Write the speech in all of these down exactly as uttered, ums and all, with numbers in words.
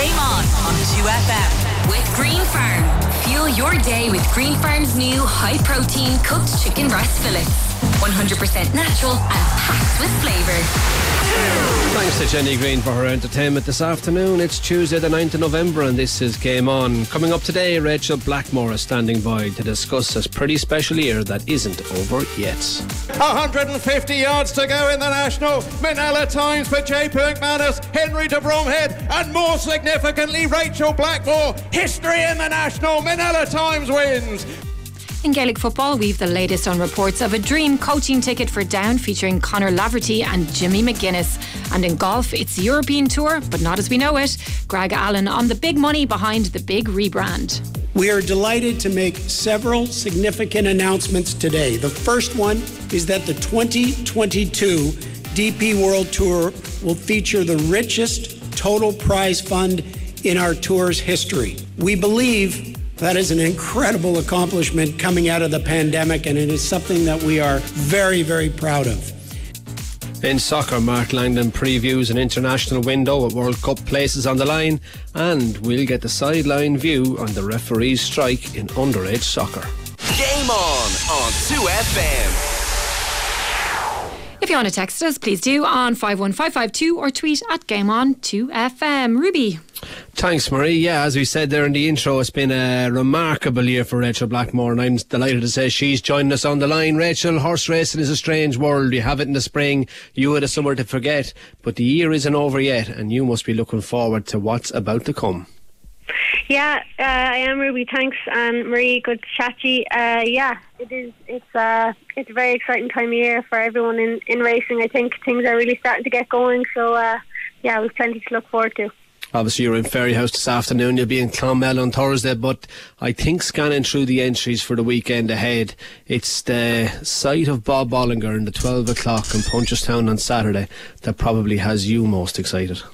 Game On on two F M. With Green Farm. Fuel your day with Green Farm's new high-protein cooked chicken breast fillets. one hundred percent natural and packed with flavour. Thanks to Jenny Green for her entertainment this afternoon. It's Tuesday the ninth of November and this is Game On. Coming up today, Rachel Blackmore is standing by to discuss this pretty special year that isn't over yet. one hundred fifty yards to go in the National. Minella Times for J P McManus, Henry de Bromhead, and more significantly, Rachel Blackmore. History in the National. Minella Times wins. In Gaelic football, we've the latest on reports of a dream coaching ticket for Down featuring Conor Laverty and Jimmy McGuinness. And in golf, it's the European Tour, but not as we know it. Greg Allen on the big money behind the big rebrand. We are delighted to make several significant announcements today. The first one is that the twenty twenty-two D P World Tour will feature the richest total prize fund in our tour's history. We believe that is an incredible accomplishment coming out of the pandemic, and it is something that we are very, very proud of. In soccer, Mark Langdon previews an international window with World Cup places on the line, and we'll get the sideline view on the referee's strike in underage soccer. Game On on two F M. If you want to text us, please do on five one five five two or tweet at Game On two F M. Ruby. Thanks, Marie. Yeah, as we said there in the intro, it's been a remarkable year for Rachel Blackmore, and I'm delighted to say she's joined us on the line. Rachel, horse racing is a strange world. You have it in the spring, you had a summer to forget, but the year isn't over yet, and you must be looking forward to what's about to come. Yeah, uh, I am, Ruby. Thanks, and Marie, good to chat to you. Uh, yeah, it is. It's uh, it's a very exciting time of year for everyone in, in racing. I think things are really starting to get going. So uh, yeah, we've plenty to look forward to. Obviously you're in Ferryhouse this afternoon, you'll be in Clonmel on Thursday, but I think scanning through the entries for the weekend ahead, it's the sight of Bob Bollinger in the twelve o'clock in Punchestown on Saturday that probably has you most excited.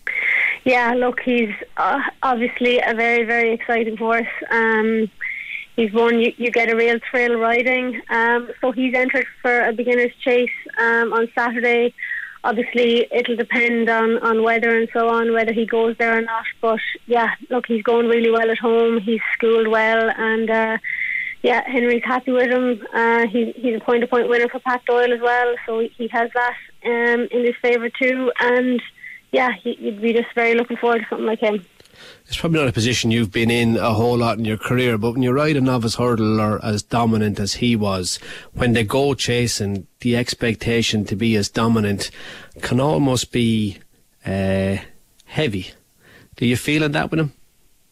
Yeah, look, he's uh, obviously a very, very exciting horse. Um, he's one you, you get a real thrill riding. Um, so he's entered for a beginner's chase um, on Saturday. Obviously, it'll depend on, on weather and so on, whether he goes there or not. But yeah, look, he's going really well at home. He's schooled well, and uh, yeah, Henry's happy with him. Uh, he, he's a point-to-point winner for Pat Doyle as well, so he, he has that um, in his favour too. And yeah, he, you'd be just very looking forward to something like him. It's probably not a position you've been in a whole lot in your career, but when you ride a novice hurdler as dominant as he was, when they go chasing, the expectation to be as dominant can almost be uh, heavy. Do you feel that with him?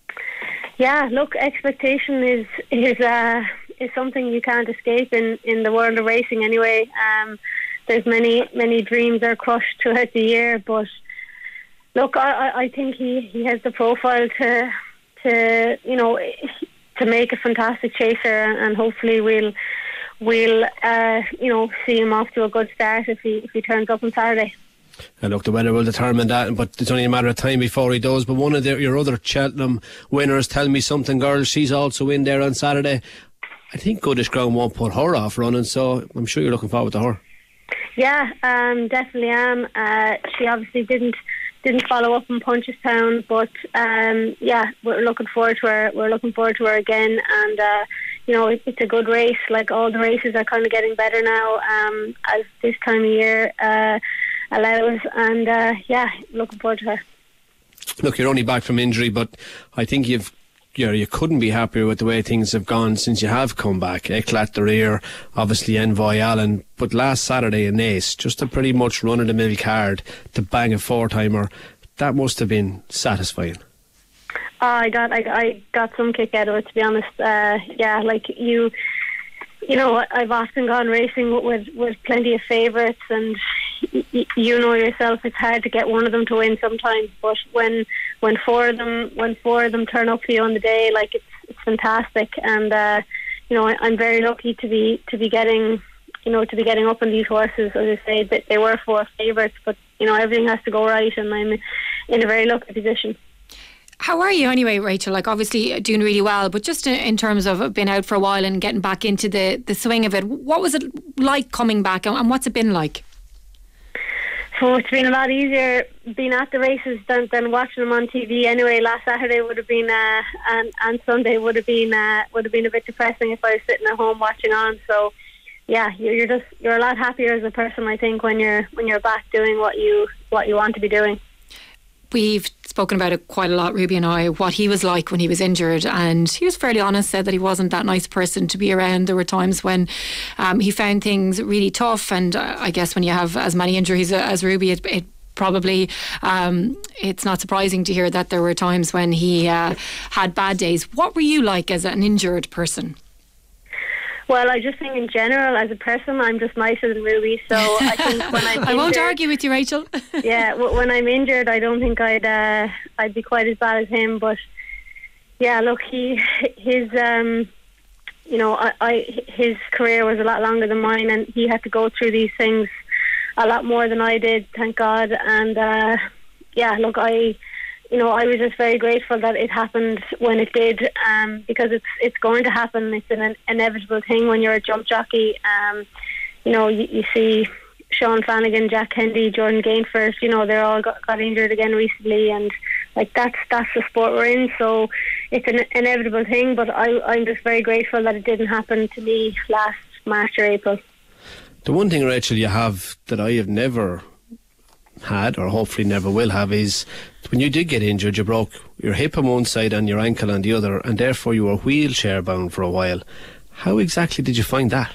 Yeah, look, expectation is is uh, is something you can't escape in, in the world of racing anyway. Um, there's many, many dreams are crushed throughout the year, but look, I, I think he, he has the profile to, to you know, to make a fantastic chaser, and hopefully we'll we'll uh, you know see him off to a good start if he if he turns up on Saturday. And look, the weather will determine that, but it's only a matter of time before he does. But one of the, your other Cheltenham winners, Tell Me Something Girl, she's also in there on Saturday. I think Goodish Ground won't put her off running, so I'm sure you're looking forward to her. Yeah, um, definitely am. Uh, she obviously didn't didn't follow up in Punchestown, but um, yeah, we're looking forward to her. We're looking forward to her again, and uh, you know, it, it's a good race. Like, all the races are kind of getting better now um, as this time of year uh, allows, and uh, yeah, looking forward to her. Look, you're only back from injury, but I think you've you know, you couldn't be happier with the way things have gone since you have come back. Eclat de Rire, obviously Envoy Allen, but last Saturday in Ace, just a pretty much run-of-the-mill card to bang a four-timer. That must have been satisfying. Oh, I got, I, I got some kick out of it, to be honest. Uh, yeah, like you, you know, I've often gone racing with with plenty of favourites, and y- you know yourself, it's hard to get one of them to win sometimes. But when when four of them when four of them turn up for you on the day, like it's it's fantastic. And uh, you know, I, I'm very lucky to be to be getting, you know, to be getting up on these horses. As I say, that they were four favourites, but you know, everything has to go right, and I'm in a very lucky position. How are you anyway, Rachel? Like, obviously doing really well, but just in terms of being out for a while and getting back into the, the swing of it, what was it like coming back, and what's it been like? So it's been a lot easier being at the races than, than watching them on T V. Anyway, last Saturday would have been uh, and and Sunday would have been uh, would have been a bit depressing if I was sitting at home watching on. So yeah, you're, you're just you're a lot happier as a person, I think, when you're when you're back doing what you what you want to be doing. We've spoken about it quite a lot, Ruby and I, what he was like when he was injured, and he was fairly honest, said that he wasn't that nice person to be around. There were times when um, he found things really tough, and uh, I guess when you have as many injuries as Ruby, it, it probably um, it's not surprising to hear that there were times when he uh, had bad days. What were you like as an injured person? Well, I just think in general, as a person, I'm just nicer than Ruby. So I think when I'm I won't injured, argue with you, Rachel. yeah, w- when I'm injured, I don't think I'd uh, I'd be quite as bad as him. But yeah, look, he his um, you know, I, I his career was a lot longer than mine, and he had to go through these things a lot more than I did. Thank God. And uh, yeah, look, I. You know, I was just very grateful that it happened when it did, um, because it's it's going to happen. It's an inevitable thing when you're a jump jockey. Um, you know, you, you see Sean Flanagan, Jack Kennedy, Jordan Gainford, you know, they're all got, got injured again recently, and like that's that's the sport we're in. So it's an inevitable thing. But I, I'm just very grateful that it didn't happen to me last March or April. The one thing, Rachel, you have that I have never had, or hopefully never will have, is when you did get injured, you broke your hip on one side and your ankle on the other, and therefore you were wheelchair bound for a while. How exactly did you find that?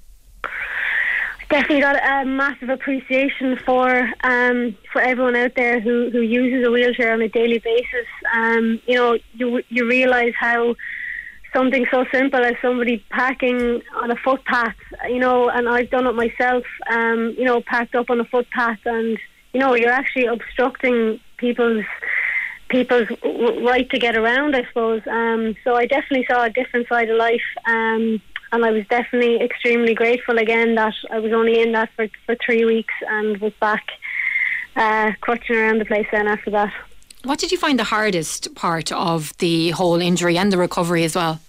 Definitely got a massive appreciation for um, for everyone out there who, who uses a wheelchair on a daily basis. Um, you know, you you realise how something so simple as somebody parking on a footpath, you know, and I've done it myself, um, you know, parked up on a footpath, and you know, you're actually obstructing people's people's right to get around, I suppose. Um, so I definitely saw a different side of life, um, and I was definitely extremely grateful again that I was only in that for, for three weeks and was back uh, crutching around the place then after that. What did you find the hardest part of the whole injury and the recovery as well?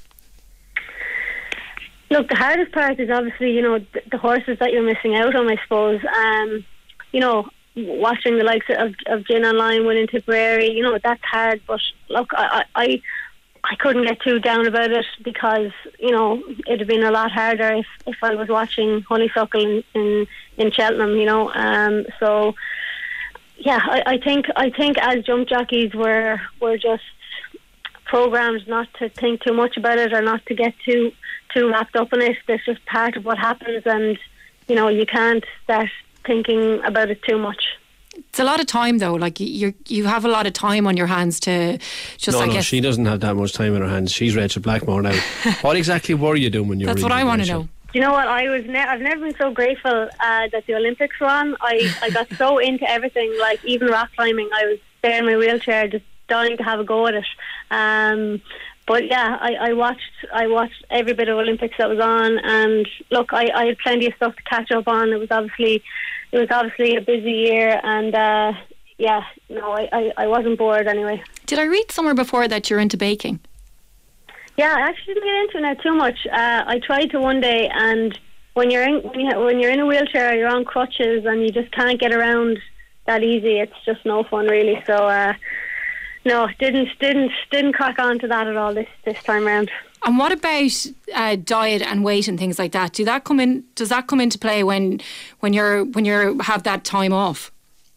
Look, the hardest part is obviously, you know, the, the horses that you're missing out on, I suppose. Um, you know, watching the likes of, of Gin Online winning Tipperary, you know, that's hard. But look, I, I I couldn't get too down about it, because, you know, it'd have been a lot harder if, if I was watching Honeysuckle in, in, in Cheltenham, you know. Um, so, yeah, I, I think I think as jump jockeys, we're, we're just programmed not to think too much about it, or not to get too, too wrapped up in it. That's just part of what happens, and, you know, you can't start thinking about it too much. It's a lot of time, though. Like you, you have a lot of time on your hands to just. No, I no, guess she doesn't have that much time in her hands. She's Rachel Blackmore now. What exactly were you doing when you That's were? That's what I want to Rachel? know. You know what? I was. Ne- I've never been so grateful uh, that the Olympics were on. I, I got so into everything, like even rock climbing. I was there in my wheelchair, just dying to have a go at it. Um, But yeah, I, I watched I watched every bit of Olympics that was on, and look, I, I had plenty of stuff to catch up on. It was obviously it was obviously a busy year, and uh, yeah, no, I, I, I wasn't bored anyway. Did I read somewhere before that you're into baking? Yeah, I actually didn't get into it now too much. Uh, I tried to one day, and when you're in when, you, when you're in a wheelchair, you're on crutches, and you just can't get around that easy. It's just no fun, really. So. Uh, No, didn't didn't didn't crack on to that at all this this time round. And what about uh, diet and weight and things like that? Do that come in? Does that come into play when when you're when you have that time off?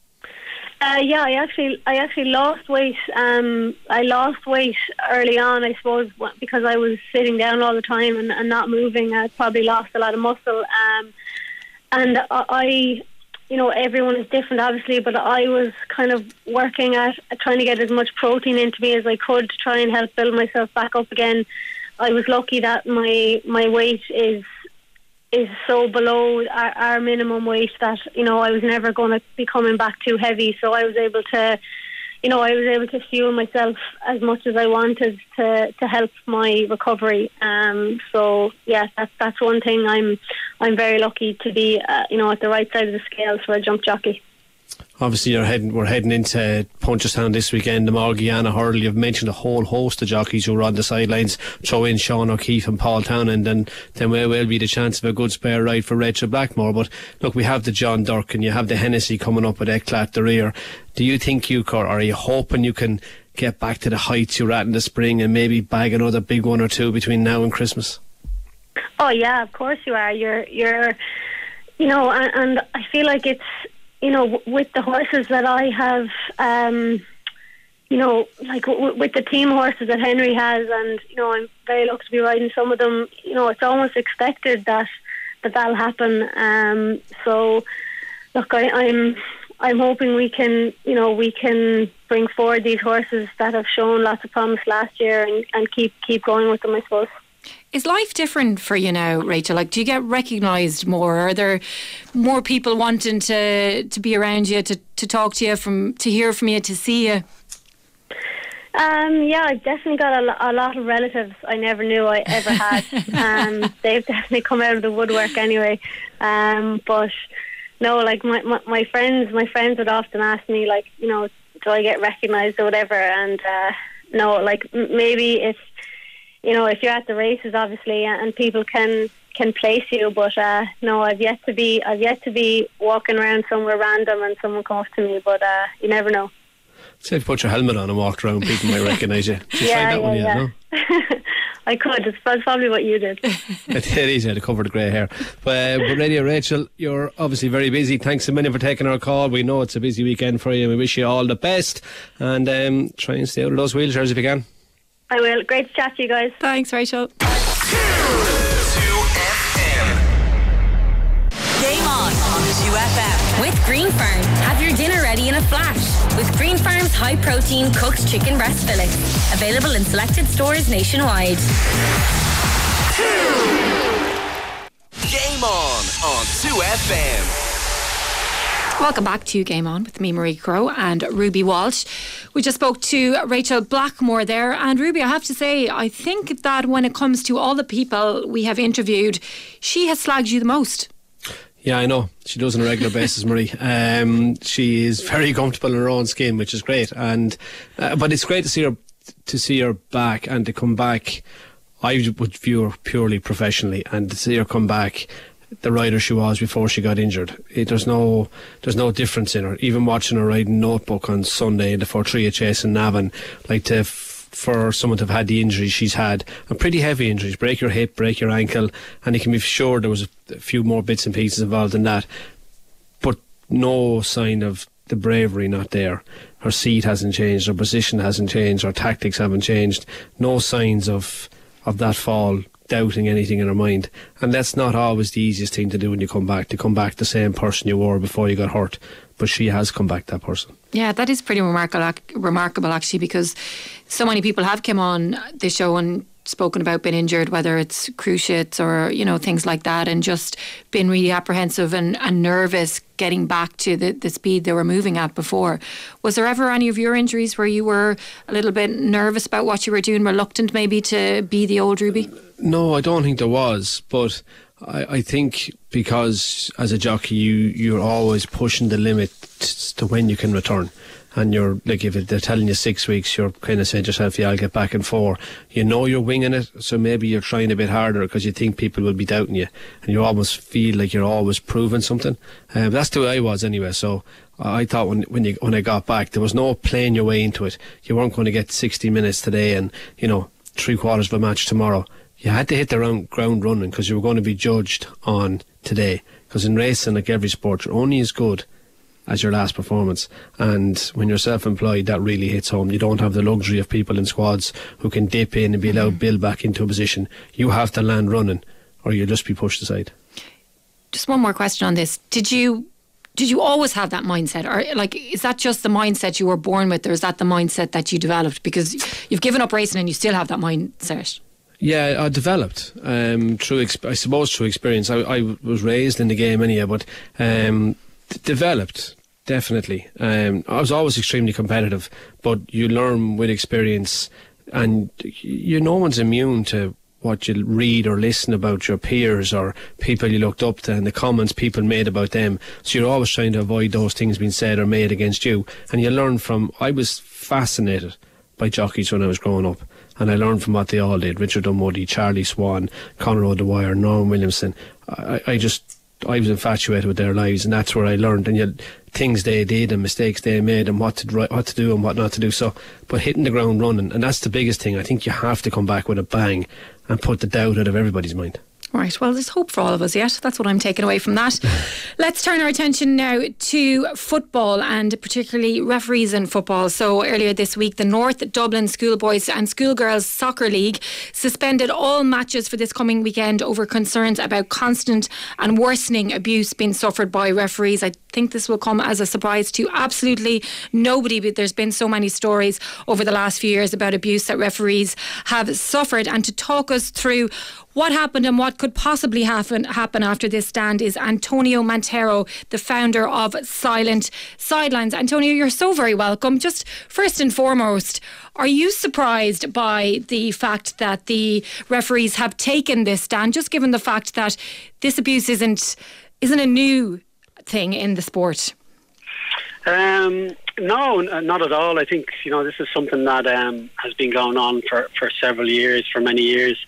Uh, yeah, I actually I actually lost weight. Um, I lost weight early on, I suppose, because I was sitting down all the time and, and not moving. I probably lost a lot of muscle. Um, and I. I You know, everyone is different, obviously, but I was kind of working at trying to get as much protein into me as I could to try and help build myself back up again. I was lucky that my my weight is is so below our, our minimum weight that, you know, I was never going to be coming back too heavy. So I was able to, you know, I was able to fuel myself as much as I wanted to, to help my recovery. Um, so yeah, that's that's one thing I'm I'm very lucky to be, uh, you know, at the right side of the scales for a jump jockey. Obviously, you're heading, we're heading into Punchestown this weekend, the Morgiana Hurdle. You've mentioned a whole host of jockeys who are on the sidelines. Throw in Sean O'Keefe and Paul Townend, and then there will be the chance of a good spare ride for Rachel Blackmore. But look, we have the John Dirk and you have the Hennessy coming up with Eclat de Rire. Do you think you could, or are you hoping you can get back to the heights you were at in the spring and maybe bag another big one or two between now and Christmas? Oh yeah, of course you are. You're, you're, you know, and, and I feel like it's, you know, w- with the horses that I have, um, you know, like w- with the team horses that Henry has, and, you know, I'm very lucky to be riding some of them, you know, it's almost expected that, that that'll happen. Um, so, look, I, I'm I'm hoping we can, you know, we can bring forward these horses that have shown lots of promise last year and, and keep keep going with them, I suppose. Is life different for you now, Rachel? Like, do you get recognised more? Are there more people wanting to, to be around you, to, to talk to you, from to hear from you, to see you? Um, yeah, I've definitely got a, lo- a lot of relatives I never knew I ever had. um, they've definitely come out of the woodwork anyway. Um, but no, like my, my, my friends, my friends would often ask me, like, you know, do I get recognised or whatever? And uh, no, like m- maybe if, you know, if you're at the races, obviously, and people can can place you, but uh, no, I've yet to be, I've yet to be walking around somewhere random and someone come up to me. But uh, you never know. Say if you put your helmet on and walked around, people might recognise you. Did you yeah, try that yeah, one yet? yeah. No? I could. It's that's probably what you did. It is, yeah, to cover the grey hair. But, uh, but Radio Rachel, you're obviously very busy. Thanks a million for taking our call. We know it's a busy weekend for you, and we wish you all the best. And um, try and stay out of those wheelchairs if you can. I will. Great to chat to you guys. Thanks, Rachel. two F M. Game on on two F M. With Green Farm, have your dinner ready in a flash. With Green Farm's high protein cooked chicken breast fillets. Available in selected stores nationwide. Game on on two F M. Welcome back to Game On with me, Marie Crowe, and Ruby Walsh. We just spoke to Rachel Blackmore there, and Ruby, I have to say, I think that when it comes to all the people we have interviewed, she has slagged you the most. Yeah, I know. She does on a regular basis, Marie. Um, she is very comfortable in her own skin, which is great. And uh, but it's great to see her to see her back and to come back. I would view her purely professionally, and to see her come back the rider she was before she got injured. It, there's no there's no difference in her. Even watching her riding Notebook on Sunday in the Fortria Chase in Navan, like to f- for someone to have had the injuries she's had, and pretty heavy injuries, break your hip, break your ankle, and you can be sure there was a, a few more bits and pieces involved in that, but no sign of the bravery not there. Her seat hasn't changed, her position hasn't changed, her tactics haven't changed, no signs of of that fall, doubting anything in her mind. And that's not always the easiest thing to do when you come back, to come back the same person you were before you got hurt. But she has come back that person. Yeah, that is pretty remarkable, remarkable actually, because so many people have come on the show and spoken about being injured, whether it's cruciates or, you know, things like that, and just been really apprehensive and, and nervous getting back to the, the speed they were moving at before. Was there ever any of your injuries where you were a little bit nervous about what you were doing, reluctant maybe to be the old Ruby? No, I don't think there was, but I, I think because as a jockey you, you're always pushing the limit to when you can return. And you're like, if they're telling you six weeks, you're kind of saying to yourself, yeah, I'll get back in four. You know you're winging it, so maybe you're trying a bit harder because you think people will be doubting you, and you almost feel like you're always proving something. Um, that's the way I was anyway. So I thought when when you when I got back, there was no playing your way into it. You weren't going to get sixty minutes today and, you know, three quarters of a match tomorrow. You had to hit the round, ground running because you were going to be judged on today. Because in racing, like every sport, you're only as good as your last performance, and when you're self-employed, that really hits home. You don't have the luxury of people in squads who can dip in and be allowed to build back into a position. You have to land running or you'll just be pushed aside. Just one more question on this. Did you did you always have that mindset, or like, is that just the mindset you were born with, or is that the mindset that you developed? Because you've given up racing and you still have that mindset. Yeah, I developed um, through, exp- I suppose, through experience. I, I was raised in the game anyhow, but um, d- developed. Definitely. Um, I was always extremely competitive, but you learn with experience, and you no one's immune to what you read or listen about your peers or people you looked up to and the comments people made about them. So you're always trying to avoid those things being said or made against you. And you learn from, I was fascinated by jockeys when I was growing up. And I learned from what they all did. Richard Dunwoody, Charlie Swan, Conor O'Dwyer, Norman Williamson. I, I just, I was infatuated with their lives, and that's where I learned. And yet, things they did and mistakes they made and what to what to do and what not to do. So, but hitting the ground running, and that's the biggest thing. I think you have to come back with a bang and put the doubt out of everybody's mind. Right, well, there's hope for all of us yet. That's what I'm taking away from that. Let's turn our attention now to football, and particularly referees in football. So earlier this week, the North Dublin Schoolboys and Schoolgirls Soccer League suspended all matches for this coming weekend over concerns about constant and worsening abuse being suffered by referees. I think this will come as a surprise to absolutely nobody, but there's been so many stories over the last few years about abuse that referees have suffered. And to talk us through what happened and what could possibly happen happen after this stand is Antonio Montero, the founder of Silent Sidelines. Antonio, you're so very welcome. Just first and foremost, are you surprised by the fact that the referees have taken this stand, just given the fact that this abuse isn't isn't a new thing in the sport? Um, no, not at all. I think, you know, this is something that um, has been going on for, for several years, for many years.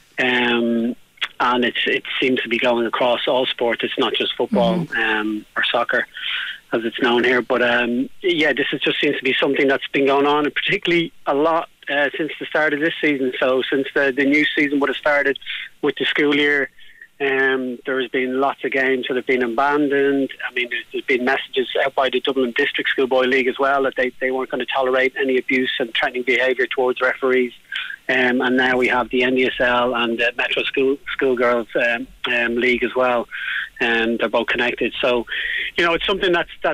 Um, and it's, it seems to be going across all sports. It's not just football mm-hmm. um, or soccer, as it's known here. But um, yeah, this is just seems to be something that's been going on, and particularly a lot uh, since the start of this season. So since the, the new season would have started with the school year, um, there has been lots of games that have been abandoned. I mean, there's, there's been messages out by the Dublin District Schoolboy League as well that they, they weren't going to tolerate any abuse and threatening behaviour towards referees. Um, and now we have the N D S L and the Metro School Schoolgirls um, um, League as well, and they're both connected. So, you know, it's something that's that's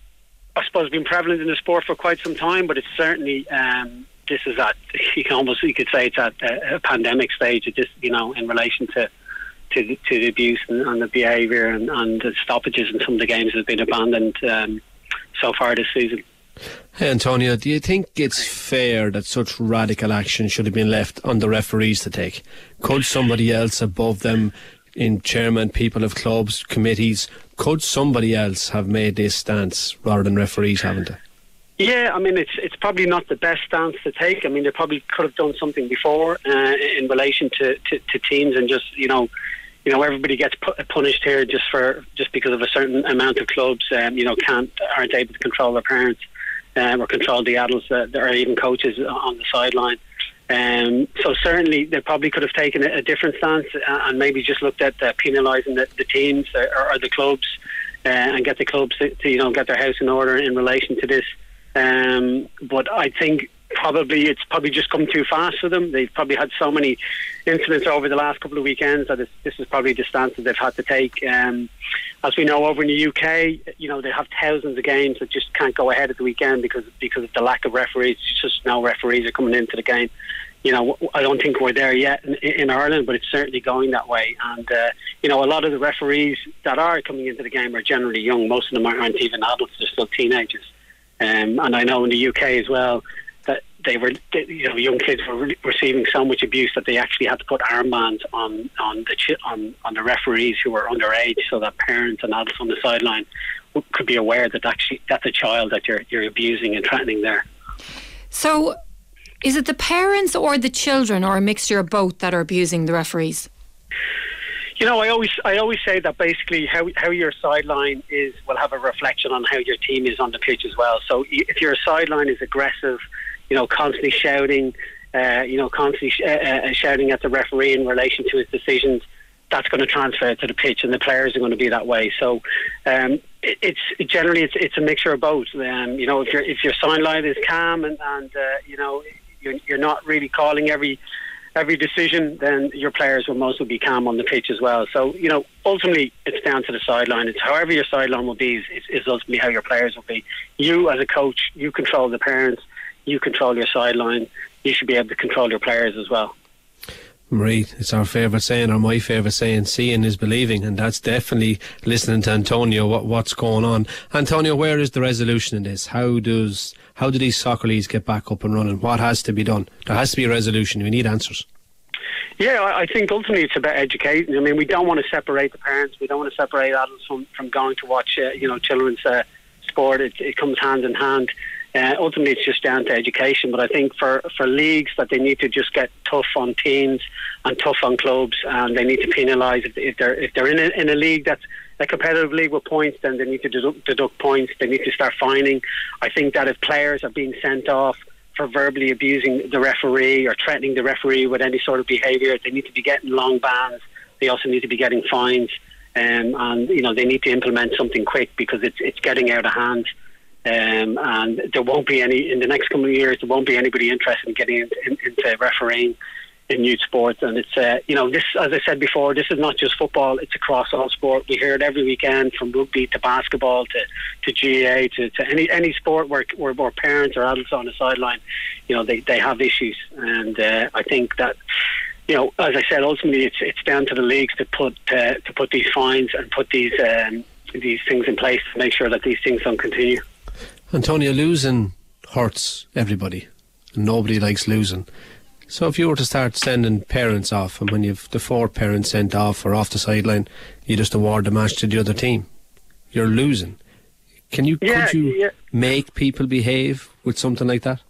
I suppose been prevalent in the sport for quite some time, but it's certainly um, this is at you can almost you could say it's at a, a pandemic stage. It just you know in relation to to the, to the abuse and, and the behaviour and, and the stoppages in some of the games that have been abandoned um, so far this season. Hey Antonio, do you think it's fair that such radical action should have been left on the referees to take? Could somebody else above them, in chairman, people of clubs, committees, could somebody else have made this stance rather than referees having to? Yeah, I mean, it's it's probably not the best stance to take. I mean, they probably could have done something before uh, in relation to, to, to teams, and just, you know, you know, everybody gets pu- punished here just for just because of a certain amount of clubs, um, you know, can't aren't able to control their parents. Um, or control the adults that, or even coaches on the sideline. Um, so certainly they probably could have taken a, a different stance and maybe just looked at uh, penalising the, the teams or, or the clubs uh, and get the clubs to, to you know get their house in order in relation to this. Um, but I think probably it's probably just come too fast for them. They've probably had so many incidents over the last couple of weekends that it's, this is probably the stance that they've had to take. Um, as we know, over in the U K, you know, they have thousands of games that just can't go ahead at the weekend because because of the lack of referees. Just no referees are coming into the game. You know, I don't think we're there yet in, in Ireland, but it's certainly going that way. And, uh, you know, a lot of the referees that are coming into the game are generally young. Most of them aren't even adults, they're still teenagers. Um, and I know in the U K as well, that they were, you know, young kids were re- receiving so much abuse that they actually had to put armbands on on the chi- on, on the referees who were underage, so that parents and adults on the sideline could be aware that actually that's a child that you're you're abusing and threatening there. So, is it the parents or the children, or a mixture of both, that are abusing the referees? You know, I always I always say that basically how how your sideline is will have a reflection on how your team is on the pitch as well. So if your sideline is aggressive, you know, constantly shouting, uh, you know, constantly sh- uh, shouting at the referee in relation to his decisions, that's going to transfer to the pitch, and the players are going to be that way. So um, it, it's it generally it's it's a mixture of both. Um, you know, if your if your sideline is calm and and uh, you know you're, you're not really calling every every decision, then your players will mostly be calm on the pitch as well. So, you know, ultimately it's down to the sideline. It's however your sideline will be is, is ultimately how your players will be. You as a coach, you control the parents, you control your sideline. You should be able to control your players as well. Marie, it's our favourite saying, or my favourite saying, seeing is believing, and that's definitely listening to Antonio, what, what's going on. Antonio, where is the resolution in this? How does how do these soccer leagues get back up and running? What has to be done? There has to be a resolution. We need answers. Yeah, I think ultimately it's about educating. I mean, we don't want to separate the parents. We don't want to separate adults from, from going to watch, uh, you know, children's uh, sport. It, it comes hand in hand. Uh, ultimately, it's just down to education. But I think for, for leagues that they need to just get tough on teams and tough on clubs, and they need to penalise if, if they're if they're in a, in a league that's a competitive league with points, then they need to deduct, deduct points. They need to start fining. I think that if players are being sent off for verbally abusing the referee or threatening the referee with any sort of behaviour, they need to be getting long bans. They also need to be getting fines, um, and you know they need to implement something quick because it's it's getting out of hand. Um, and there won't be any in the next couple of years. There won't be anybody interested in getting into, in, into refereeing in youth sports. And it's uh, you know this, as I said before, this is not just football. It's across all sport. We hear it every weekend, from rugby to basketball to, to G A A to, to any any sport where, where where parents or adults on the sideline, you know they, they have issues. And uh, I think that, you know, as I said, ultimately it's it's down to the leagues to put uh, to put these fines and put these um, these things in place to make sure that these things don't continue. Antonio, losing hurts everybody, and nobody likes losing. So if you were to start sending parents off, and when you've the four parents sent off or off the sideline, you just award the match to the other team, you're losing. Can you yeah, could you yeah. make people behave with something like that?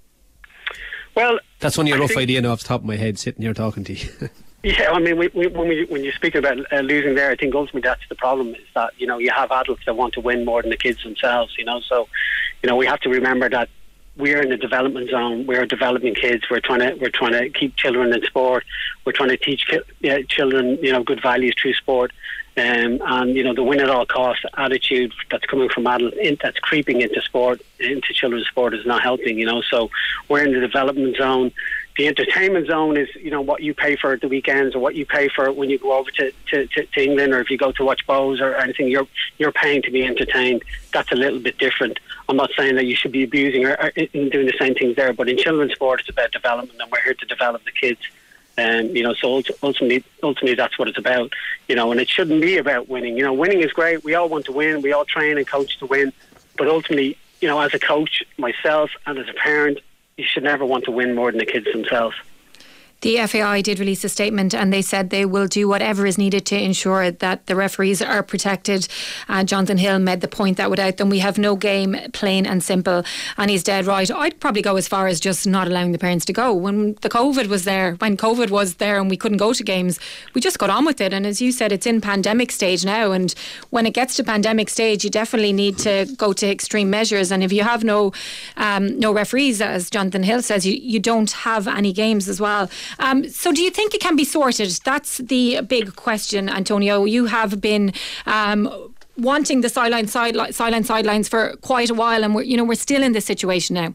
Well, that's only a I rough think, idea now off the top of my head, sitting here talking to you. Yeah, I mean, we, we, when we when you speak about uh, losing there, I think ultimately that's the problem, is that, you know, you have adults that want to win more than the kids themselves, you know, so, you know, we have to remember that we're in the development zone. We're developing kids. We're trying to we're trying to keep children in sport. We're trying to teach ki- yeah, children, you know, good values through sport. Um, and you know, the win at all costs attitude that's coming from adults, in, that's creeping into sport, into children's sport, is not helping. You know, so we're in the development zone. The entertainment zone is, you know, what you pay for at the weekends, or what you pay for when you go over to, to, to, to England, or if you go to watch Bows or anything. You're you're paying to be entertained. That's a little bit different. I'm not saying that you should be abusing or, or doing the same things there, but in children's sport, it's about development, and we're here to develop the kids. And um, you know, so ultimately, ultimately, that's what it's about. You know, and it shouldn't be about winning. You know, winning is great. We all want to win. We all train and coach to win. But ultimately, you know, as a coach, myself, and as a parent, you should never want to win more than the kids themselves. The F A I did release a statement, and they said they will do whatever is needed to ensure that the referees are protected. Uh, Jonathan Hill made the point that without them we have no game, plain and simple. And he's dead right. I'd probably go as far as just not allowing the parents to go. When the COVID was there, when COVID was there and we couldn't go to games, we just got on with it. And as you said, it's in pandemic stage now. And when it gets to pandemic stage, you definitely need to go to extreme measures. And if you have no um, no referees, as Jonathan Hill says, you, you don't have any games as well. Um, so do you think it can be sorted? That's the big question, Antonio. You have been um, wanting the sideline sideline sideline sidelines for quite a while, and we're you know we're still in this situation now.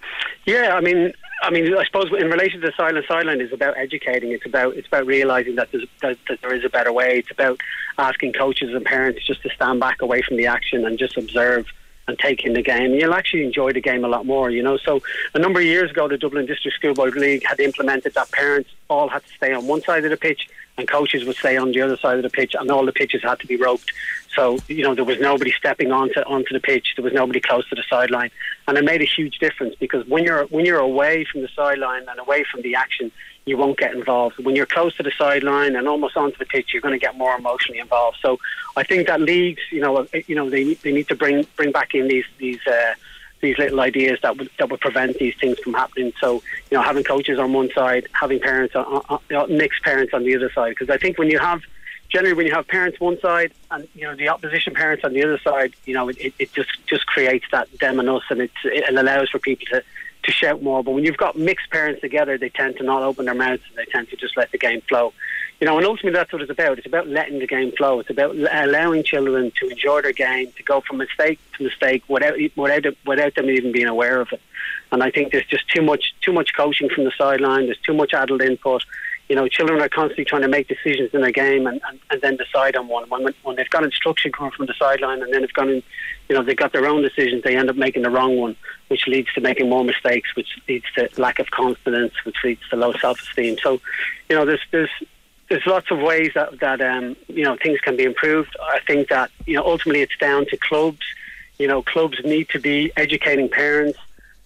Yeah, I mean, I mean, I suppose in relation to the silent sideline, it's about educating. It's about it's about realising that, that that there is a better way. It's about asking coaches and parents just to stand back away from the action and just observe and take in the game. You'll actually enjoy the game a lot more, you know. So a number of years ago, the Dublin District Schoolboy League had implemented that parents all had to stay on one side of the pitch and coaches would stay on the other side of the pitch, and all the pitches had to be roped. So, you know, there was nobody stepping onto onto the pitch. There was nobody close to the sideline, and it made a huge difference, because when you're when you're away from the sideline and away from the action, you won't get involved. When you're close to the sideline and almost onto the pitch, you're going to get more emotionally involved. So, I think that leagues, you know, you know, they they need to bring bring back in these these. Uh, these little ideas that would that would prevent these things from happening. So, you know, having coaches on one side, having parents on, on, on mixed parents on the other side. Because I think when you have generally when you have parents one side and, you know, the opposition parents on the other side, you know, it, it just just creates that them and us, and it it allows for people to to shout more. But when you've got mixed parents together, they tend to not open their mouths, and they tend to just let the game flow. You know, and ultimately that's what it's about. It's about letting the game flow. It's about allowing children to enjoy their game, to go from mistake to mistake without without without them even being aware of it. And I think there's just too much too much coaching from the sideline. There's too much adult input. You know, children are constantly trying to make decisions in a game and, and, and then decide on one. When, when they've got instruction coming from the sideline, and then they've gone in, you know, they've got their own decisions, they end up making the wrong one, which leads to making more mistakes, which leads to lack of confidence, which leads to low self-esteem. So, you know, there's there's There's lots of ways that, that um, you know, things can be improved. I think that, you know, ultimately it's down to clubs. You know, clubs need to be educating parents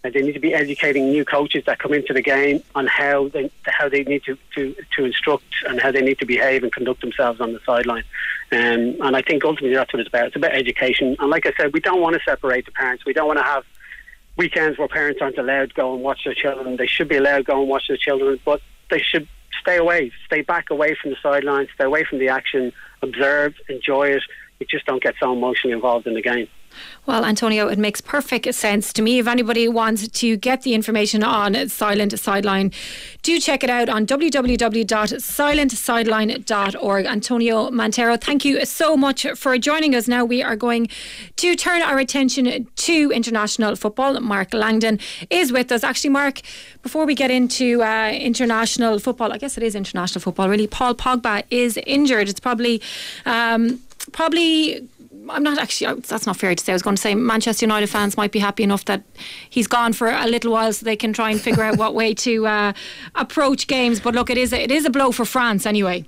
Uh, they need to be educating new coaches that come into the game on how they how they need to, to, to instruct and how they need to behave and conduct themselves on the sideline. Um, and I think ultimately that's what it's about. It's about education. And like I said, we don't want to separate the parents. We don't want to have weekends where parents aren't allowed to go and watch their children. They should be allowed to go and watch their children, but they should stay away, stay back away from the sidelines, stay away from the action, observe, enjoy it. You just don't get so emotionally involved in the game. Well, Antonio, it makes perfect sense to me. If anybody wants to get the information on Silent Sideline, do check it out on w w w dot silent sideline dot org. Antonio Mantero, thank you so much for joining us. Now we are going to turn our attention to international football. Mark Langdon is with us. Actually, Mark, before we get into uh, international football, I guess it is international football really, Paul Pogba is injured. It's probably um, probably I'm not actually, that's not fair to say. I was going to say Manchester United fans might be happy enough that he's gone for a little while so they can try and figure out what way to uh, approach games. But look, it is a, it is a blow for France anyway.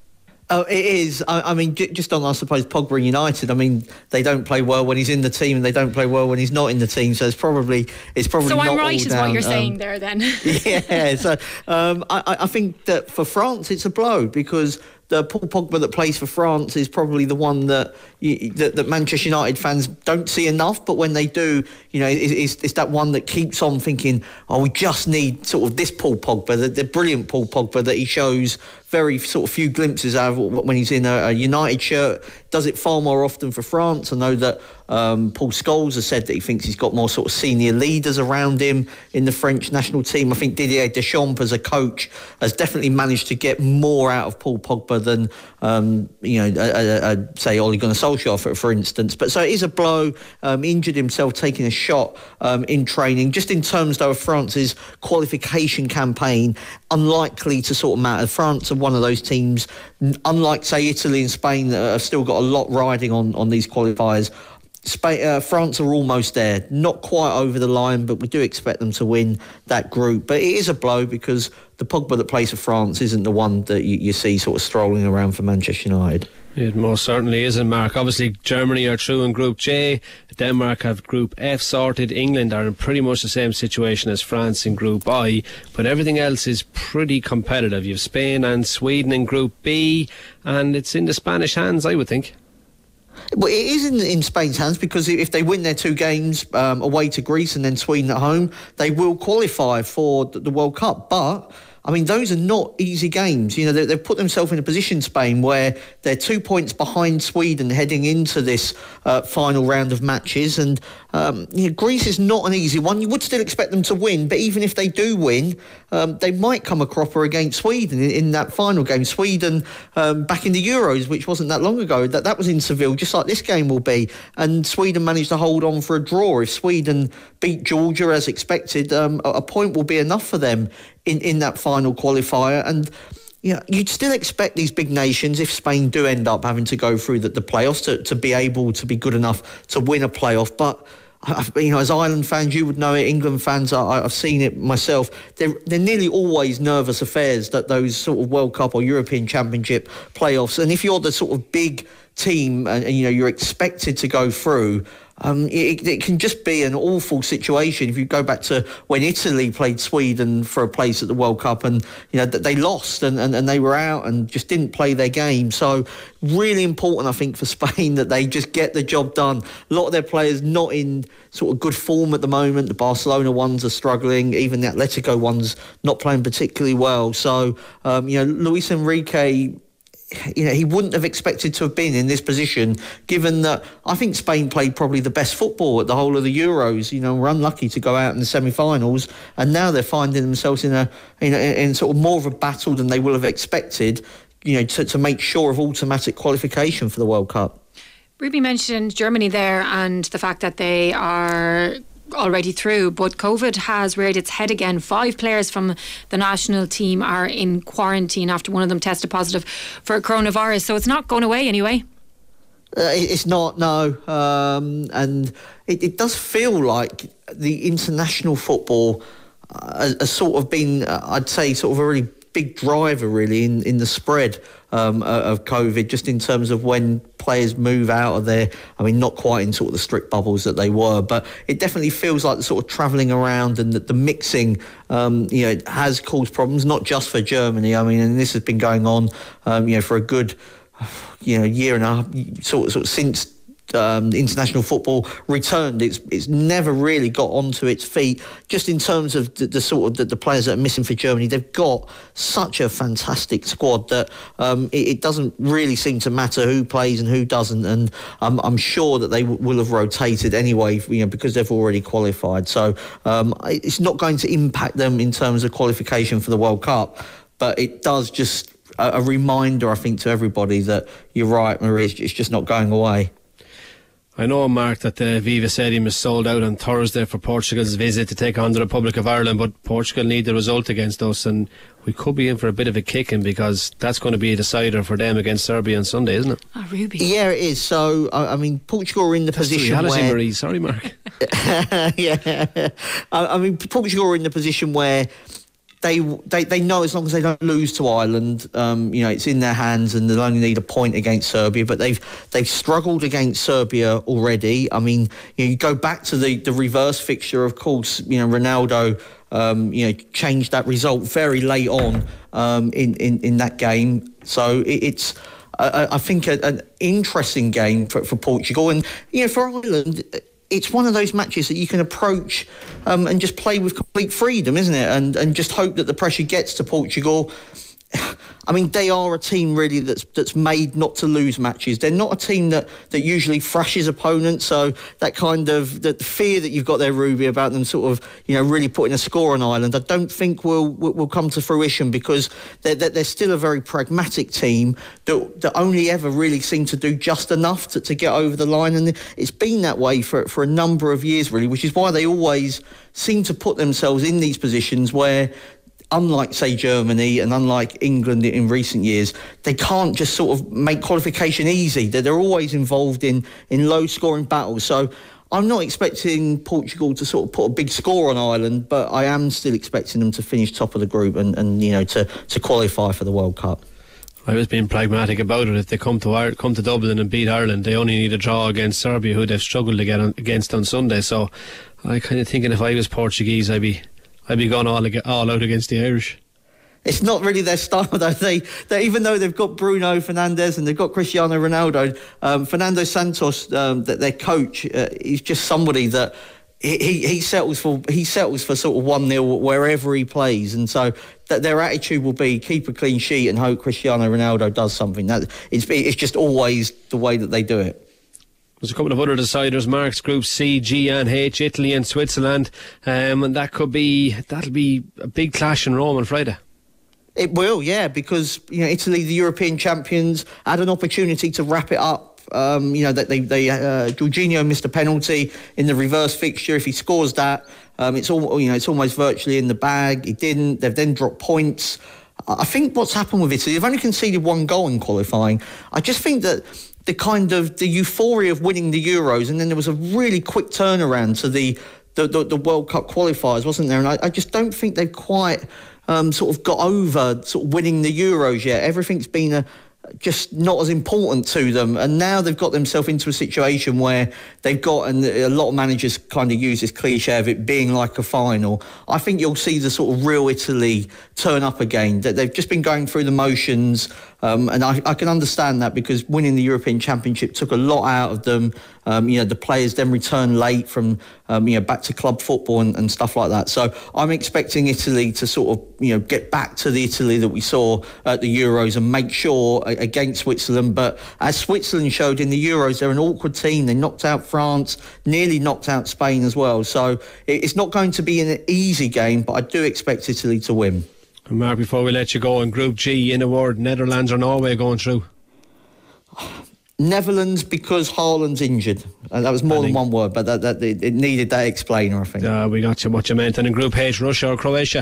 Oh, it is. I, I mean, j- just on, I suppose, Pogba United. I mean, they don't play well when he's in the team, and they don't play well when he's not in the team. So it's probably it's probably. So not I'm right, all is down. what you're um, saying there, then. Yeah. So um, I, I think that for France, it's a blow because the Paul Pogba that plays for France is probably the one that, you, that that Manchester United fans don't see enough. But when they do, you know, it's, it's that one that keeps on thinking, oh, we just need sort of this Paul Pogba, the, the brilliant Paul Pogba that he shows very sort of few glimpses out of when he's in a, a United shirt. Does it far more often for France. I know that um, Paul Scholes has said that he thinks he's got more sort of senior leaders around him in the French national team. I think Didier Deschamps as a coach has definitely managed to get more out of Paul Pogba than, um, you know, a, a, a, say Ole Gunnar Solskjaer, for, for instance. But so it is a blow. Um, injured himself taking a shot um, in training. Just in terms, though, of France's qualification campaign, unlikely to sort of matter. France are one of those teams, unlike, say, Italy and Spain, that have still got a lot riding on, on these qualifiers. Spain, uh, France are almost there, not quite over the line, but we do expect them to win that group. But it is a blow because the Pogba that plays for France isn't the one that you, you see sort of strolling around for Manchester United. It most certainly isn't, Mark. Obviously, Germany are through in Group J. Denmark have Group F sorted. England are in pretty much the same situation as France in Group I. But everything else is pretty competitive. You have Spain and Sweden in Group B. And it's in the Spanish hands, I would think. Well, it is in, in Spain's hands because if they win their two games um, away to Greece and then Sweden at home, they will qualify for the World Cup. But I mean, those are not easy games. You know, they, they've put themselves in a position, Spain, where they're two points behind Sweden heading into this uh, final round of matches. And um, you know, Greece is not an easy one. You would still expect them to win, but even if they do win, um, they might come a cropper against Sweden in, in that final game. Sweden, um, back in the Euros, which wasn't that long ago, that, that was in Seville, just like this game will be. And Sweden managed to hold on for a draw. If Sweden beat Georgia as expected, um, a, a point will be enough for them in, in that final qualifier. And you know, you'd still expect these big nations, if Spain do end up having to go through the, the playoffs, to, to be able to be good enough to win a playoff. But you know, as Ireland fans, you would know it. England fans, I, I've seen it myself. They're, they're nearly always nervous affairs, that those sort of World Cup or European Championship playoffs. And if you're the sort of big team and, and you know you're expected to go through, Um, it, it can just be an awful situation. If you go back to when Italy played Sweden for a place at the World Cup, and you know they lost and, and, and they were out and just didn't play their game. So really important, I think, for Spain that they just get the job done. A lot of their players not in sort of good form at the moment. The Barcelona ones are struggling. Even the Atletico ones not playing particularly well. So um, you know, Luis Enrique, you know, he wouldn't have expected to have been in this position, given that I think Spain played probably the best football at the whole of the Euros. You know, were unlucky to go out in the semi-finals, and now they're finding themselves in a in, a, in sort of more of a battle than they will have expected, you know, to, to make sure of automatic qualification for the World Cup. Ruby mentioned Germany there and the fact that they are already through, but COVID has reared its head again. Five players from the national team are in quarantine after one of them tested positive for coronavirus, so it's not going away anyway. Uh, it's not, no. Um, and it, it does feel like the international football uh, has sort of been, uh, I'd say, sort of a really big driver really in, in the spread um, of COVID, just in terms of when players move out of there. I mean, not quite in sort of the strict bubbles that they were, but it definitely feels like the sort of travelling around and the, the mixing, um, you know, has caused problems, not just for Germany. I mean, and this has been going on, um, you know, for a good, you know, year and a half, sort of, sort of since Um, international football returned. It's it's never really got onto its feet. Just in terms of the, the sort of the, the players that are missing for Germany, they've got such a fantastic squad that um, it, it doesn't really seem to matter who plays and who doesn't. And um, I'm sure that they w- will have rotated anyway, you know, because they've already qualified. So um, it's not going to impact them in terms of qualification for the World Cup. But it does just a, a reminder, I think, to everybody that you're right, Marie. It's just not going away. I know, Mark, that the Viva Stadium is sold out on Thursday for Portugal's visit to take on the Republic of Ireland, but Portugal need the result against us, and we could be in for a bit of a kicking because that's going to be a decider for them against Serbia on Sunday, isn't it? Oh, Ruby. Yeah, it is. So, I, I mean, Portugal are in the that's position the reality, where... Marie. Sorry, Mark. yeah. I, I mean, Portugal are in the position where They, they they know as long as they don't lose to Ireland, um, you know, it's in their hands and they'll only need a point against Serbia. But they've they've struggled against Serbia already. I mean, you know, you go back to the, the reverse fixture, of course, you know, Ronaldo, um, you know, changed that result very late on um, in, in, in that game. So it, it's, uh, I think, a, an interesting game for, for Portugal. And, you know, for Ireland, it's one of those matches that you can approach um, and just play with complete freedom, isn't it? And and just hope that the pressure gets to Portugal. I mean, they are a team really that's that's made not to lose matches. They're not a team that, that usually thrashes opponents. So that kind of the fear that you've got there, Ruby, about them sort of, you know, really putting a score on Ireland, I don't think will will, will come to fruition because they're, they're still a very pragmatic team that, that only ever really seem to do just enough to, to get over the line. And it's been that way for, for a number of years, really, which is why they always seem to put themselves in these positions where, unlike, say, Germany and unlike England in recent years, they can't just sort of make qualification easy. They're, they're always involved in, in low-scoring battles. So I'm not expecting Portugal to sort of put a big score on Ireland, but I am still expecting them to finish top of the group and, and you know, to, to qualify for the World Cup. I was being pragmatic about it. If they come to Ireland, come to Dublin and beat Ireland, they only need a draw against Serbia, who they've struggled to get on, against on Sunday. So I kind of thinking if I was Portuguese, I'd be... I'd be gone all, all out against the Irish. It's not really their style, though. They, they even though they've got Bruno Fernandes and they've got Cristiano Ronaldo, um, Fernando Santos, um, their coach, uh, is just somebody that he, he settles for. He settles for sort of one nil wherever he plays, and so that their attitude will be keep a clean sheet and hope Cristiano Ronaldo does something. That it's it's just always the way that they do it. There's a couple of other deciders, Mark's Group C, G and H, Italy and Switzerland, um, and that could be that'll be a big clash in Rome on Friday. It will, yeah, because you know Italy, the European champions, had an opportunity to wrap it up. Um, you know that they they uh, Jorginho missed a penalty in the reverse fixture. If he scores that, um, it's all you know. It's almost virtually in the bag. He didn't. They've then dropped points. I think what's happened with Italy, they've only conceded one goal in qualifying. I just think that the kind of the euphoria of winning the Euros, and then there was a really quick turnaround to the the, the, the World Cup qualifiers, wasn't there? And I, I just don't think they've quite um, sort of got over sort of winning the Euros yet. Everything's been a, just not as important to them, and now they've got themselves into a situation where they've got, and a lot of managers kind of use this cliche of it being like a final. I think you'll see the sort of real Italy turn up again. That they've just been going through the motions, um, and I, I can understand that because winning the European Championship took a lot out of them. Um, you know, the players then return late from um, you know back to club football and, and stuff like that. So I'm expecting Italy to sort of you know get back to the Italy that we saw at the Euros and make sure against Switzerland. But as Switzerland showed in the Euros, they're an awkward team. They knocked out France, nearly knocked out Spain as well. So it's not going to be an easy game, but I do expect Italy to win. And Mark, before we let you go, in Group G, in a word, Netherlands or Norway going through? Netherlands, because Haaland's injured. Uh, that was more than one word, but that, that it, it needed that explainer, I think. Uh, we got you what you meant. And in Group H, Russia or Croatia?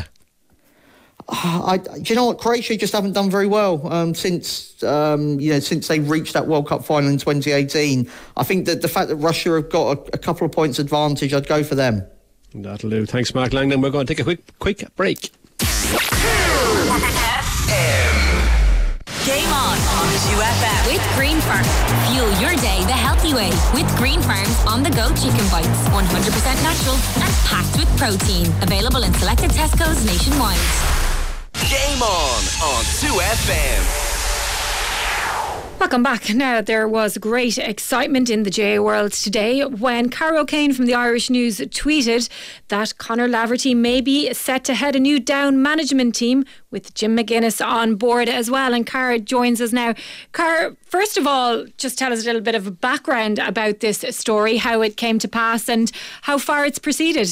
Uh, I, do you know what? Croatia just haven't done very well um, since um, you know since they reached that World Cup final in twenty eighteen. I think that the fact that Russia have got a, a couple of points advantage, I'd go for them. That'll do. Thanks, Mark Langdon. We're going to take a quick quick break. M. Game on on two F M with Green Farm. Fuel your day the healthy way with Green Farm's on-the-go chicken bites. one hundred percent natural and packed with protein. Available in selected Tesco's nationwide. Game on on two F M. Welcome back. Now, there was great excitement in the J A world today when Cara O'Kane from the Irish News tweeted that Conor Laverty may be set to head a new down management team with Jim McGuinness on board as well. And Cara joins us now. Cara, first of all, just tell us a little bit of a background about this story, how it came to pass and how far it's proceeded.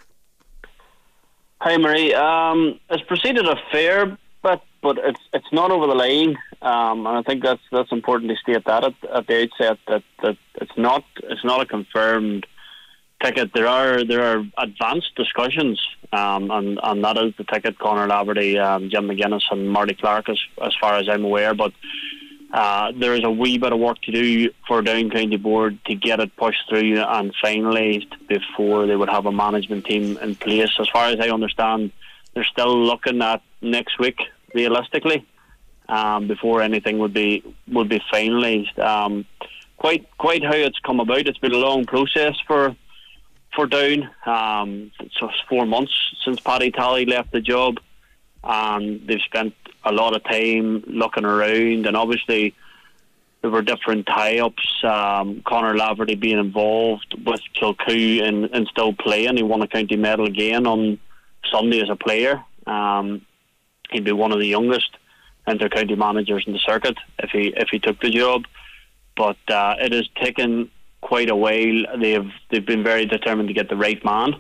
Hi, Marie. Um, it's proceeded a fair bit, but it's it's not over the line. Um, and I think that's that's important to state that at, at the outset that, that it's not it's not a confirmed ticket. There are there are advanced discussions, um, and and that is the ticket: Conor Laverty, um, Jim McGuinness, and Marty Clark, as as far as I'm aware. But uh, there is a wee bit of work to do for Down County Board to get it pushed through and finalised before they would have a management team in place. As far as I understand, they're still looking at next week, realistically. Um, before anything would be would be finalised. Um, quite quite how it's come about. It's been a long process for for Down. Um, it's four months since Paddy Talley left the job, and they've spent a lot of time looking around. And obviously, there were different tie-ups. Um, Conor Laverty being involved with Kilcoo and, and still playing. He won a county medal again on Sunday as a player. Um, he'd be one of the youngest inter-county managers in the circuit if he if he took the job, but uh, it has taken quite a while. They've they've been very determined to get the right man,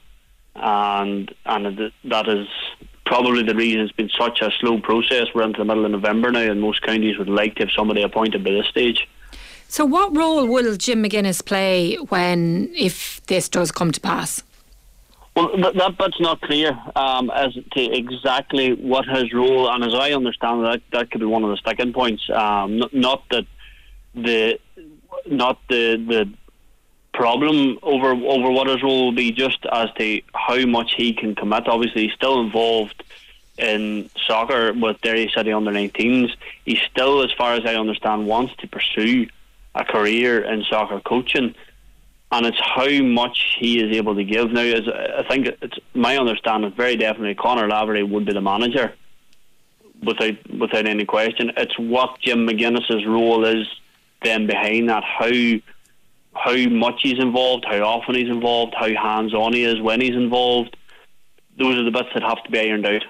and and that is probably the reason it's been such a slow process. We're into the middle of November now, and most counties would like to have somebody appointed by this stage. So, what role will Jim McGuinness play when if this does come to pass? Well, that, that bit's not clear um, as to exactly what his role, and as I understand that, that could be one of the sticking points. Um, not, not that the not the the problem over over what his role will be, just as to how much he can commit. Obviously, he's still involved in soccer with Derry City under nineteens. He still, as far as I understand, wants to pursue a career in soccer coaching. And it's how much he is able to give. Now, as I think it's my understanding, very definitely Conor Laverty would be the manager, without without any question. It's what Jim McGuinness's role is then behind that, how how much he's involved, how often he's involved, how hands-on he is when he's involved. Those are the bits that have to be ironed out.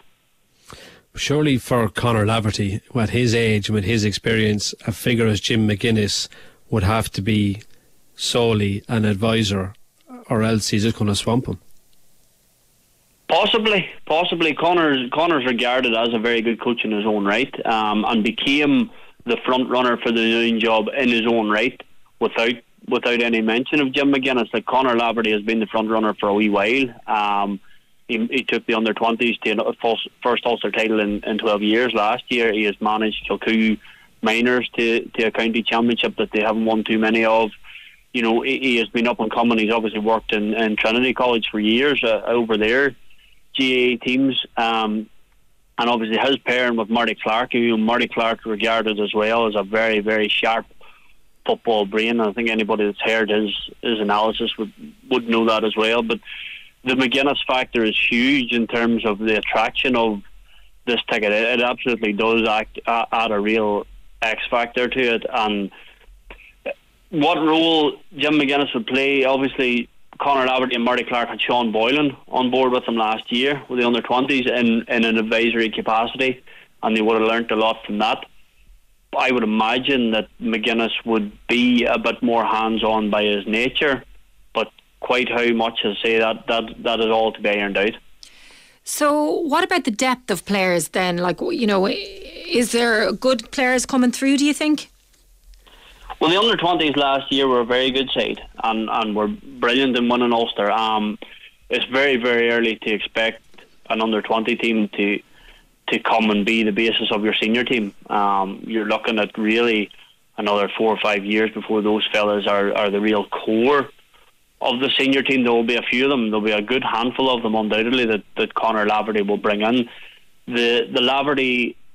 Surely for Conor Laverty, at his age and with his experience, a figure as Jim McGuinness would have to be solely an advisor, or else he's just going to swamp him. Possibly, possibly. Conor's, Conor's regarded as a very good coach in his own right, um, and became the front runner for the new job in his own right, without without any mention of Jim McGuinness. Like, Conor Laverty has been the front runner for a wee while. Um, he, he took the under twenties to a first Ulster title in, in twelve years last year. He has managed Kilcoo minors to, to a county championship that they haven't won too many of. You know, he, he has been up and coming. He's obviously worked in, in Trinity College for years uh, over there, G A A teams. Um, and obviously his pairing with Marty Clark, who Marty Clark regarded as well as a very, very sharp football brain. I think anybody that's heard his, his analysis would, would know that as well. But the McGuinness factor is huge in terms of the attraction of this ticket. It, it absolutely does act, uh, add a real X factor to it. And what role Jim McGuinness would play, obviously Conor Laverty and Marty Clark had Sean Boylan on board with them last year with the under twenties in, in an advisory capacity, and they would have learnt a lot from that. I would imagine that McGuinness would be a bit more hands-on by his nature, but quite how much, I say, that, that, that is all to be ironed out. So what about the depth of players then? Like, you know, is there good players coming through, do you think? Well, the under twenties last year were a very good side and, and were brilliant in winning Ulster. Um, it's very, very early to expect an under twenty team to to come and be the basis of your senior team. Um, you're looking at really another four or five years before those fellas are, are the real core of the senior team. There will be a few of them. There will be a good handful of them undoubtedly that, that Conor Laverty will bring in. The the Laverty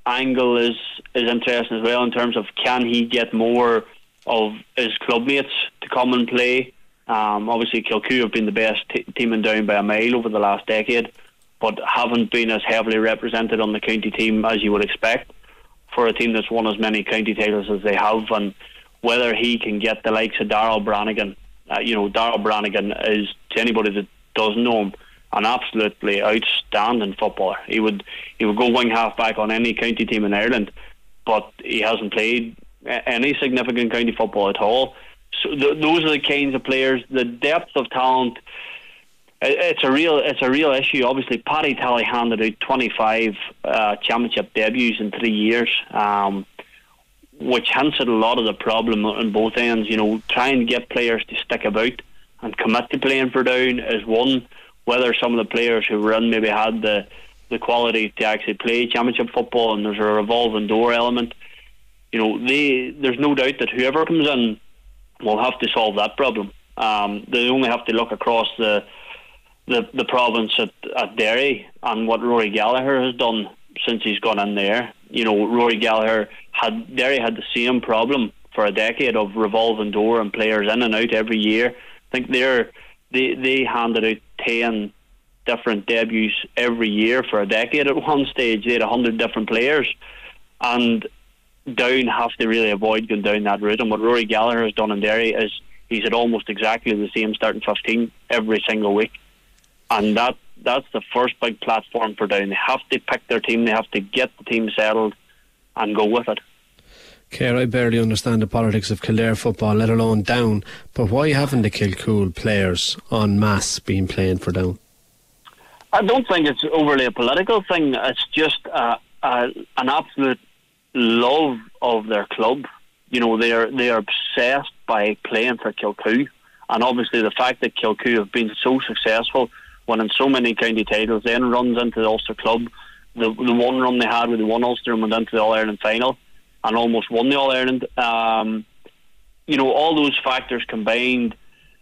angle is is interesting as well, in terms of can he get more of his club mates to come and play. Um, obviously Kilcoo have been the best t- team in Down by a mile over the last decade, but haven't been as heavily represented on the county team as you would expect for a team that's won as many county titles as they have. And whether he can get the likes of Darrell Brannigan, uh, you know, Darrell Brannigan is, to anybody that doesn't know him, an absolutely outstanding footballer. He would he would go wing half back on any county team in Ireland, but he hasn't played any significant county football at all. So th- those are the kinds of players. The depth of talent, it, it's a real it's a real issue. Obviously, Paddy Tally handed out twenty-five uh, championship debuts in three years, um, which hints at a lot of the problem on both ends. You know, trying to get players to stick about and commit to playing for Down is one. Whether some of the players who were in maybe had the, the quality to actually play championship football, and there's a revolving door element, you know, they there's no doubt that whoever comes in will have to solve that problem. Um, they only have to look across the the, the province at, at Derry and what Rory Gallagher has done since he's gone in there. You know, Rory Gallagher had Derry had the same problem for a decade of revolving door and players in and out every year. I think they're They they handed out ten different debuts every year for a decade at one stage. They had a hundred different players, and Down have to really avoid going down that route. And what Rory Gallagher has done in Derry is he's had almost exactly the same starting fifteen every single week, and that that's the first big platform for Down. They have to pick their team. They have to get the team settled and go with it. Care, I barely understand the politics of Kildare football, let alone Down, but why haven't the Kilcool players en masse been playing for Down? I don't think it's overly a political thing. It's just uh, uh, an absolute love of their club. You know, they are they are obsessed by playing for Kilcoo, and obviously the fact that Kilcoo have been so successful, winning so many county titles, then runs into the Ulster club. The the one run they had with the one Ulster and went into the All Ireland final and almost won the All Ireland. Um, you know, all those factors combined,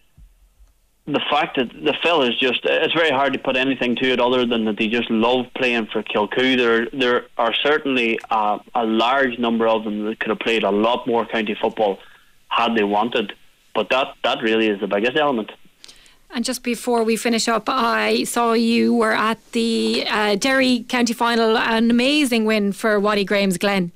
the fact that the Phil is just, it's very hard to put anything to it other than that they just love playing for Kilcoo. There there are certainly a, a large number of them that could have played a lot more county football had they wanted, but that, that really is the biggest element. And just before we finish up, I saw you were at the uh, Derry County Final, an amazing win for Waddy Graham's Glen.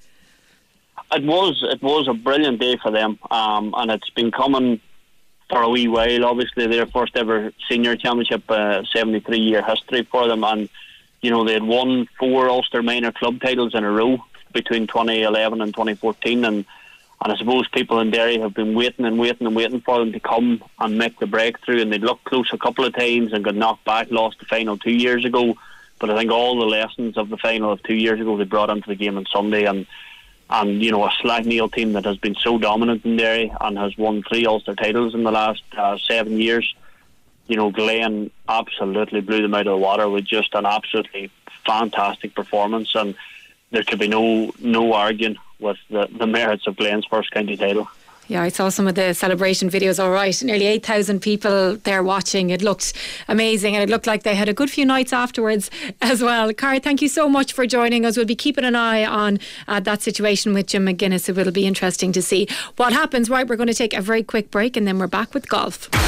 It was it was a brilliant day for them, um, and it's been coming for a wee while. Obviously, their first ever senior championship, uh, seventy-three year history for them, and you know they had won four Ulster minor club titles in a row between twenty eleven and twenty fourteen, and and I suppose people in Derry have been waiting and waiting and waiting for them to come and make the breakthrough, and they'd looked close a couple of times and got knocked back, lost the final two years ago. But I think all the lessons of the final of two years ago they brought into the game on Sunday, and and you know a Slaughtneil team that has been so dominant in Derry and has won three Ulster titles in the last uh, seven years. You know, Glen absolutely blew them out of the water with just an absolutely fantastic performance, and there could be no no arguing with the, the merits of Glen's first county title. Yeah, I saw some of the celebration videos, all right. Nearly eight thousand people there watching. It looked amazing, and it looked like they had a good few nights afterwards as well. Cara, thank you so much for joining us. We'll be keeping an eye on uh, that situation with Jim McGuinness. It will be interesting to see what happens. Right, we're going to take a very quick break and then we're back with golf. two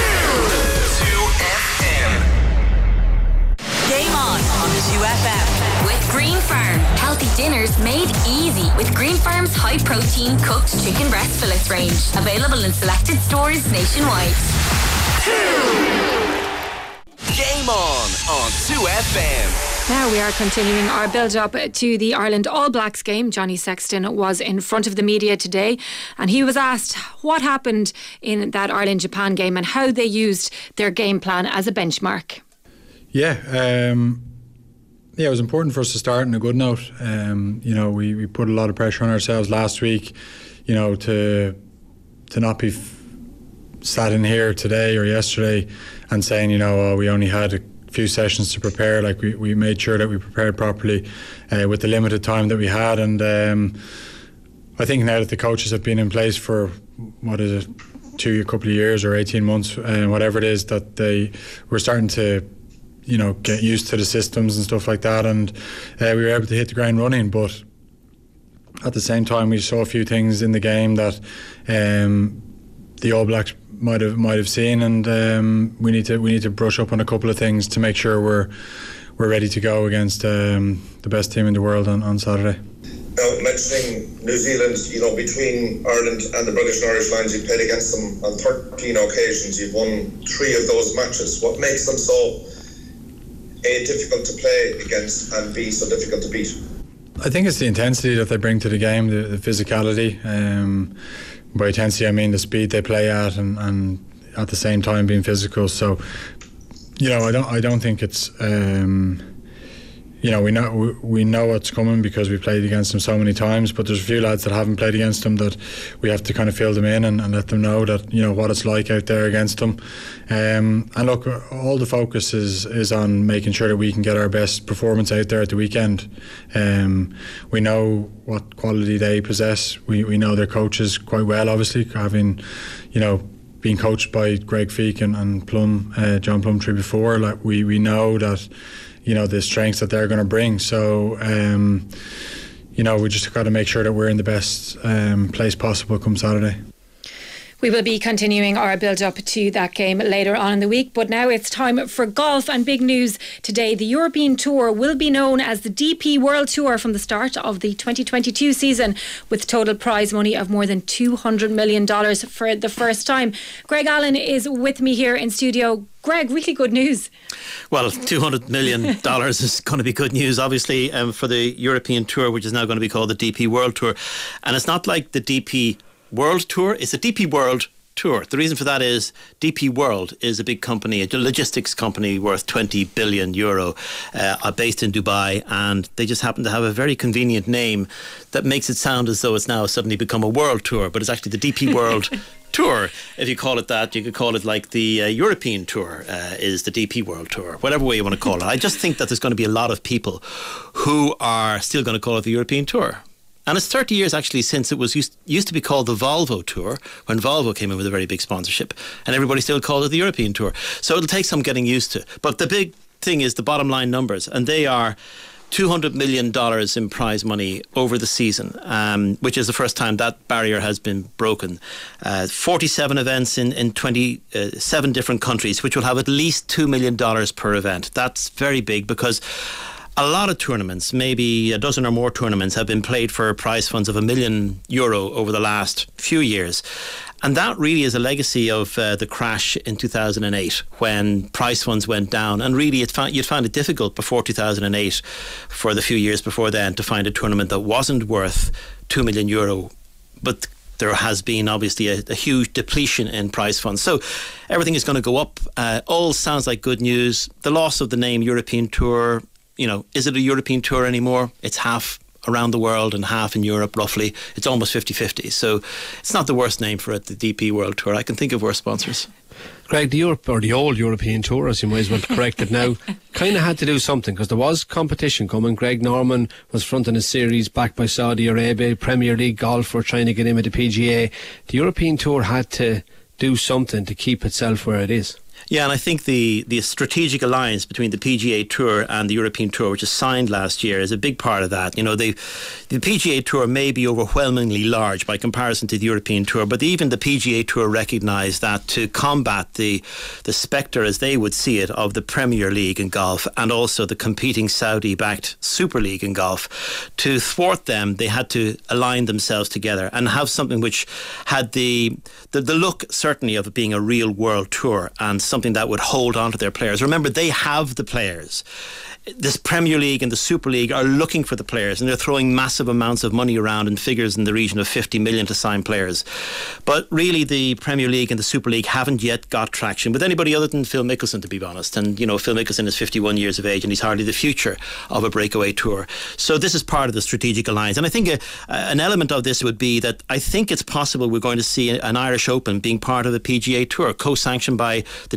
F M. Game on on two F M with Green Farm. Healthy dinners made easy with Green Farm's high protein cooked chicken breast fillets range. Available in selected stores nationwide. Game on on two F M. Now we are continuing our build-up to the Ireland All Blacks game. Johnny Sexton was in front of the media today and he was asked what happened in that Ireland-Japan game and how they used their game plan as a benchmark. Yeah, um, yeah, it was important for us to start on a good note. Um, you know, we, we put a lot of pressure on ourselves last week, you know, to to not be f- sat in here today or yesterday and saying, you know, oh, we only had a few sessions to prepare. Like we, we made sure that we prepared properly uh, with the limited time that we had. And um, I think now that the coaches have been in place for, what is it, two, a couple of years or eighteen months, uh, whatever it is, that they we're starting to you know, get used to the systems and stuff like that, and uh, we were able to hit the ground running. But at the same time, we saw a few things in the game that um, the All Blacks might have might have seen, and um, we need to we need to brush up on a couple of things to make sure we're we're ready to go against um, the best team in the world on, on Saturday. Now, mentioning New Zealand, you know, between Ireland and the British and Irish lines, you played against them on thirteen occasions. You've won three of those matches. What makes them so A, difficult to play against, and B, so difficult to beat? I think it's the intensity that they bring to the game, the, the physicality. Um, by intensity, I mean the speed they play at, and, and at the same time being physical. So, you know, I don't, I don't think it's. Um, You know, we know we know what's coming because we played against them so many times. But there's a few lads that haven't played against them that we have to kind of fill them in and, and let them know that, you know, what it's like out there against them. Um, and look, all the focus is is on making sure that we can get our best performance out there at the weekend. Um, we know what quality they possess. We we know their coaches quite well, obviously, having, you know, being coached by Greg Feek and, and Plum, uh, John Plumtree before. Like we we know that, you know, the strengths that they're going to bring. So, um, you know, we just got to make sure that we're in the best um, place possible come Saturday. We will be continuing our build-up to that game later on in the week, but now it's time for golf, and big news today. The European Tour will be known as the D P World Tour from the start of the twenty twenty-two season, with total prize money of more than two hundred million dollars for the first time. Greg Allen is with me here in studio. Greg, really good news. Well, two hundred million dollars is going to be good news, obviously, um, for the European Tour, which is now going to be called the D P World Tour. And it's not like the D P World Tour, it's a D P World Tour. The reason for that is D P World is a big company, a logistics company worth twenty billion euro, uh, based in Dubai, and they just happen to have a very convenient name that makes it sound as though it's now suddenly become a world tour, but it's actually the D P World Tour. If you call it that, you could call it like the uh, European Tour uh, is the D P World Tour, whatever way you want to call it. I just think that there's going to be a lot of people who are still going to call it the European Tour. And it's thirty years actually since it was used, used to be called the Volvo Tour, when Volvo came in with a very big sponsorship, and everybody still called it the European Tour. So it'll take some getting used to. But the big thing is the bottom line numbers, and they are two hundred million dollars in prize money over the season, um, which is the first time that barrier has been broken. Uh, forty-seven events in, in twenty-seven different countries, which will have at least two million dollars per event. That's very big, because a lot of tournaments, maybe a dozen or more tournaments, have been played for prize funds of a million euro over the last few years. And that really is a legacy of uh, the crash in two thousand eight, when prize funds went down. And really, it found, you'd find it difficult before two thousand eight, for the few years before then, to find a tournament that wasn't worth two million euro. But there has been obviously a, a huge depletion in prize funds. So everything is going to go up. Uh, all sounds like good news. The loss of the name European Tour, you know, is it a European Tour anymore? It's half around the world and half in Europe, roughly. It's almost fifty-fifty. So it's not the worst name for it, the D P World Tour. I can think of worse sponsors. Greg, the Europe, or the old European Tour, as you might as well correct it now, kind of had to do something, because there was competition coming. Greg Norman was fronting a series backed by Saudi Arabia. Premier League golf were trying to get in with the P G A. The European Tour had to do something to keep itself where it is. Yeah, and I think the, the strategic alliance between the P G A Tour and the European Tour, which was signed last year, is a big part of that. You know, they, the P G A Tour may be overwhelmingly large by comparison to the European Tour, but even the P G A Tour recognised that to combat the the spectre, as they would see it, of the Premier League in golf, and also the competing Saudi-backed Super League in golf, to thwart them, they had to align themselves together and have something which had the the, the look, certainly, of it being a real world tour, and something that would hold on to their players. Remember, they have the players. This Premier League and the Super League are looking for the players, and they're throwing massive amounts of money around in figures in the region of fifty million to sign players. But really, the Premier League and the Super League haven't yet got traction with anybody other than Phil Mickelson, to be honest. And, you know, Phil Mickelson is fifty-one years of age, and he's hardly the future of a breakaway tour. So this is part of the strategic alliance. And I think a, an element of this would be that I think it's possible we're going to see an Irish Open being part of the P G A Tour, co-sanctioned by the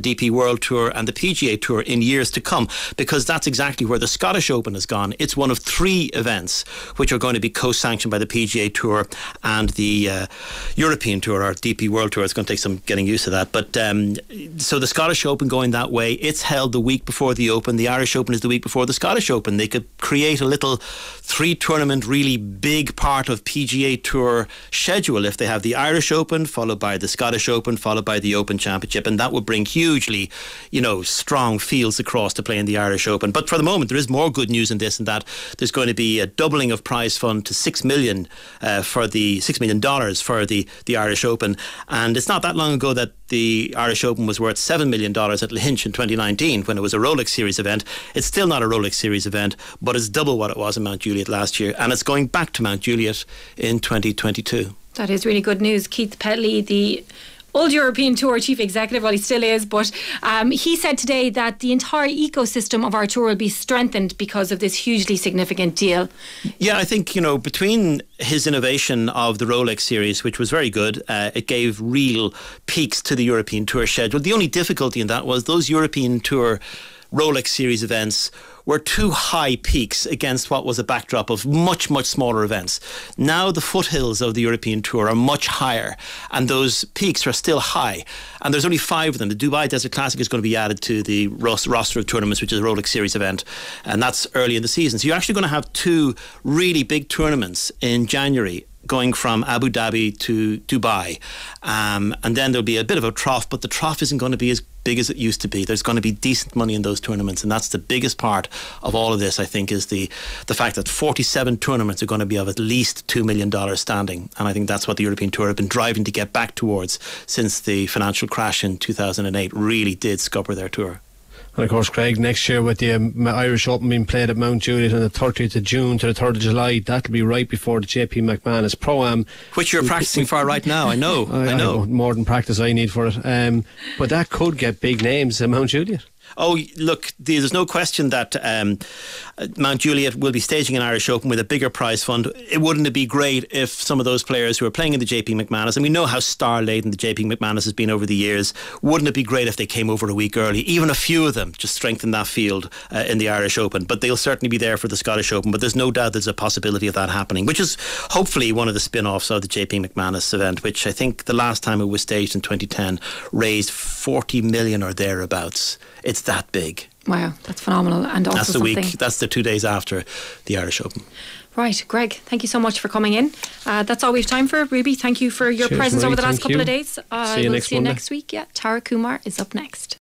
D P World Tour and the P G A Tour in years to come, because that's exactly where the Scottish Open has gone. It's one of three events which are going to be co-sanctioned by the P G A Tour and the uh, European Tour, or D P World Tour. It's going to take some getting used to that. But um, so the Scottish Open going that way, it's held the week before the Open. The Irish Open is the week before the Scottish Open. They could create a little three tournament, really big part of P G A Tour schedule if they have the Irish Open, followed by the Scottish Open, followed by the Open Championship, and that would bring hugely, you know, strong fields across to play in the Irish Open. But for the moment, there is more good news in this, and that there's going to be a doubling of prize fund to six million uh, for the six million dollars for the the Irish Open. And it's not that long ago that the Irish Open was worth seven million dollars at Lahinch in twenty nineteen when it was a Rolex Series event. It's still not a Rolex Series event, but it's double what it was in Mount Juliet last year, and it's going back to Mount Juliet in twenty twenty-two. That is really good news. Keith Petley, the Old European Tour chief executive, well, he still is, but um, he said today that the entire ecosystem of our tour will be strengthened because of this hugely significant deal. Yeah, I think, you know, between his innovation of the Rolex Series, which was very good, uh, it gave real peaks to the European Tour schedule. The only difficulty in that was those European Tour Rolex Series events were two high peaks against what was a backdrop of much, much smaller events. Now the foothills of the European Tour are much higher, and those peaks are still high. And there's only five of them. The Dubai Desert Classic is going to be added to the roster of tournaments, which is a Rolex Series event, and that's early in the season. So you're actually going to have two really big tournaments in January, going from Abu Dhabi to Dubai. Um, and then there'll be a bit of a trough, but the trough isn't going to be as big as it used to be. There's going to be decent money in those tournaments, and that's the biggest part of all of this, I think, is the the fact that forty-seven tournaments are going to be of at least two million dollars standing. And I think that's what the European Tour have been driving to get back towards since the financial crash in two thousand eight really did scupper their tour. And of course, Craig, next year with the um, Irish Open being played at Mount Juliet on the thirtieth of June to the third of July, that'll be right before the J P McManus Pro-Am. Which you're practicing for right now, I know. I, I know. I more than practice I need for it. Um, but that could get big names at Mount Juliet. Oh, look, there's no question that um, Mount Juliet will be staging an Irish Open with a bigger prize fund. It wouldn't it be great if some of those players who are playing in the J P McManus, and we know how star-laden the J P McManus has been over the years, wouldn't it be great if they came over a week early? Even a few of them, just strengthen that field uh, in the Irish Open. But they'll certainly be there for the Scottish Open, but there's no doubt there's a possibility of that happening, which is hopefully one of the spin-offs of the J P McManus event, which I think the last time it was staged in twenty ten raised forty million or thereabouts. It's that big. Wow, that's phenomenal. And also that's the something. week. That's the two days after the Irish Open. Right, Greg, thank you so much for coming in. Uh, that's all we have time for. Ruby, thank you for your Cheers, presence Marie, over the last couple you. of days. Uh, see you we'll next see you Monday. next week. Yeah, Tara Kumar is up next.